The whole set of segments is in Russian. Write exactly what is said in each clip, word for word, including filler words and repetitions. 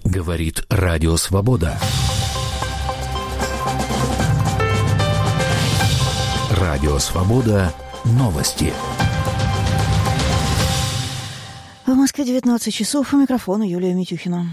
Говорит Радио Свобода. Радио Свобода. Новости. В Москве девятнадцать часов. У микрофона Юлия Митюхина.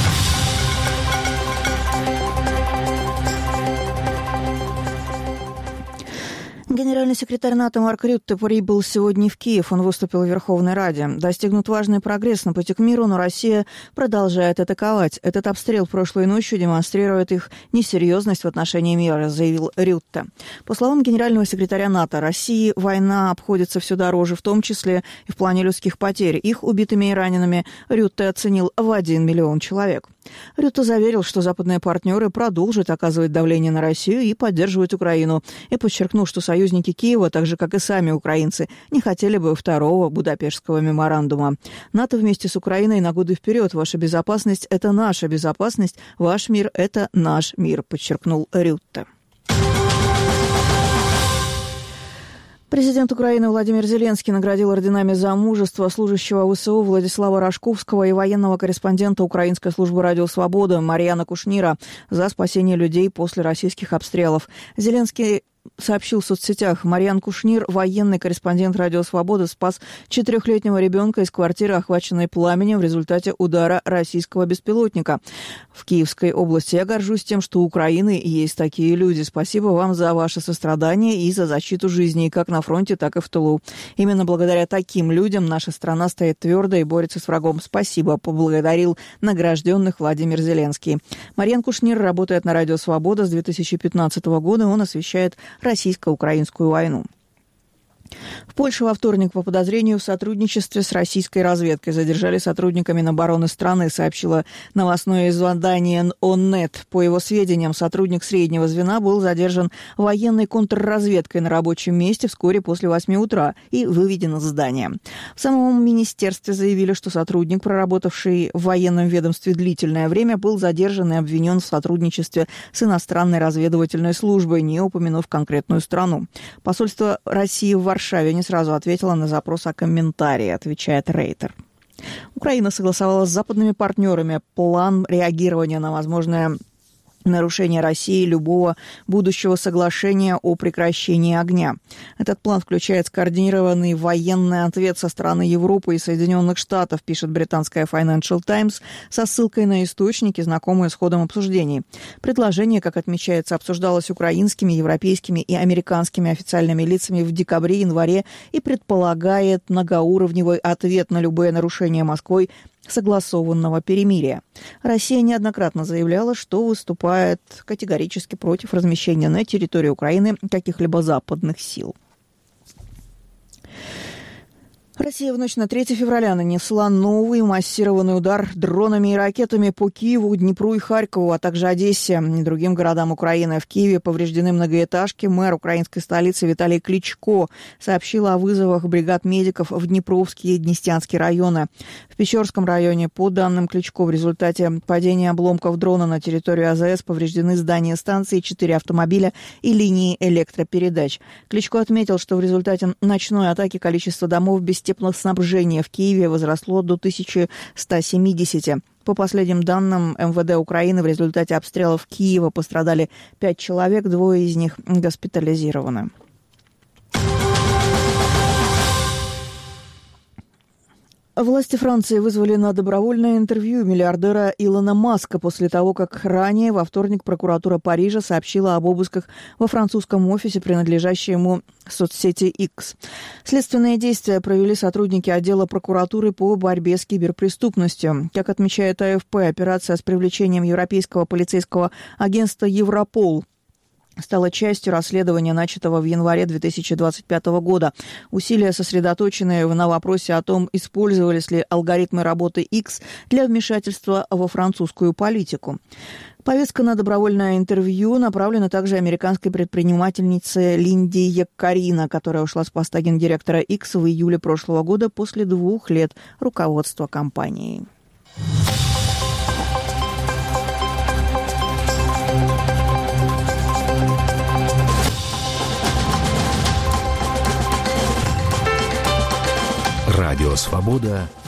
Генеральный секретарь НАТО Марк Рютте прибыл сегодня в Киев. Он выступил в Верховной Раде. Достигнут важный прогресс на пути к миру, но Россия продолжает атаковать. Этот обстрел прошлой ночью демонстрирует их несерьезность в отношении мира, заявил Рютте. По словам генерального секретаря НАТО, России война обходится все дороже, в том числе и в плане людских потерь. Их убитыми и ранеными Рютте оценил в один миллион человек. Рютте заверил, что западные партнеры продолжат оказывать давление на Россию и поддерживать Украину, и подчеркнул, что союзники Киева, так же, как и сами украинцы, не хотели бы второго Будапештского меморандума. НАТО вместе с Украиной на годы вперед. Ваша безопасность – это наша безопасность, ваш мир – это наш мир, подчеркнул Рютте. Президент Украины Владимир Зеленский наградил орденами за мужество служащего ВСУ Владислава Рожковского и военного корреспондента Украинской службы «Радио Свобода» Марьяна Кушнира за спасение людей после российских обстрелов. Зеленский сообщил в соцсетях: Марьян Кушнир, военный корреспондент «Радио Свобода», спас четырехлетнего ребенка из квартиры, охваченной пламенем в результате удара российского беспилотника в Киевской области. Я горжусь тем, что у Украины есть такие люди. Спасибо вам за ваше сострадание и за защиту жизни, как на фронте, так и в тылу. Именно благодаря таким людям наша страна стоит твердо и борется с врагом. Спасибо, поблагодарил награжденных Владимир Зеленский. Марьян Кушнир работает на «Радио Свобода» с две тысячи пятнадцатого года. Он освещает российско-украинскую войну. В Польше во вторник по подозрению в сотрудничестве с российской разведкой задержали сотрудника Минобороны страны, сообщило новостное издание «Оннет». По его сведениям, сотрудник среднего звена был задержан военной контрразведкой на рабочем месте вскоре после восьми утра и выведен из здания. В самом министерстве заявили, что сотрудник, проработавший в военном ведомстве длительное время, был задержан и обвинен в сотрудничестве с иностранной разведывательной службой, не упомянув конкретную страну. Посольство России в Варшаве В Варшаве не сразу ответила на запрос о комментарии, отвечает Рейтер. Украина согласовала с западными партнерами план реагирования на возможное нарушение России любого будущего соглашения о прекращении огня. Этот план включает скоординированный военный ответ со стороны Европы и Соединенных Штатов, пишет британская Financial Times со ссылкой на источники, знакомые с ходом обсуждений. Предложение, как отмечается, обсуждалось украинскими, европейскими и американскими официальными лицами в декабре, январе и предполагает многоуровневый ответ на любые нарушения Москвой согласованного перемирия. Россия неоднократно заявляла, что выступает категорически против размещения на территории Украины каких-либо западных сил. Россия в ночь на третье февраля нанесла новый массированный удар дронами и ракетами по Киеву, Днепру и Харькову, а также Одессе и другим городам Украины. В Киеве повреждены многоэтажки. Мэр украинской столицы Виталий Кличко сообщил о вызовах бригад медиков в Днепровские и Днестянские районы. В Печорском районе, по данным Кличко, в результате падения обломков дрона на территорию АЗС повреждены здания станции, четыре автомобиля и линии электропередач. Кличко отметил, что в результате ночной атаки количество домов без теплоснабжения в Киеве возросло до тысячи ста семидесяти. По последним данным МВД Украины, в результате обстрелов Киева пострадали пять человек, двое из них госпитализированы. Власти Франции вызвали на добровольное интервью миллиардера Илона Маска после того, как ранее во вторник прокуратура Парижа сообщила об обысках во французском офисе, принадлежащем ему соцсети X. Следственные действия провели сотрудники отдела прокуратуры по борьбе с киберпреступностью. Как отмечает А Эф Пэ, операция с привлечением Европейского полицейского агентства Европол стала частью расследования, начатого в январе две тысячи двадцать пятого года. Усилия сосредоточены на вопросе о том, использовались ли алгоритмы работы X для вмешательства во французскую политику. Повестка на добровольное интервью направлена также американской предпринимательнице Линди Яккарина, которая ушла с поста гендиректора X в июле прошлого года после двух лет руководства компанией. Радио «Свобода»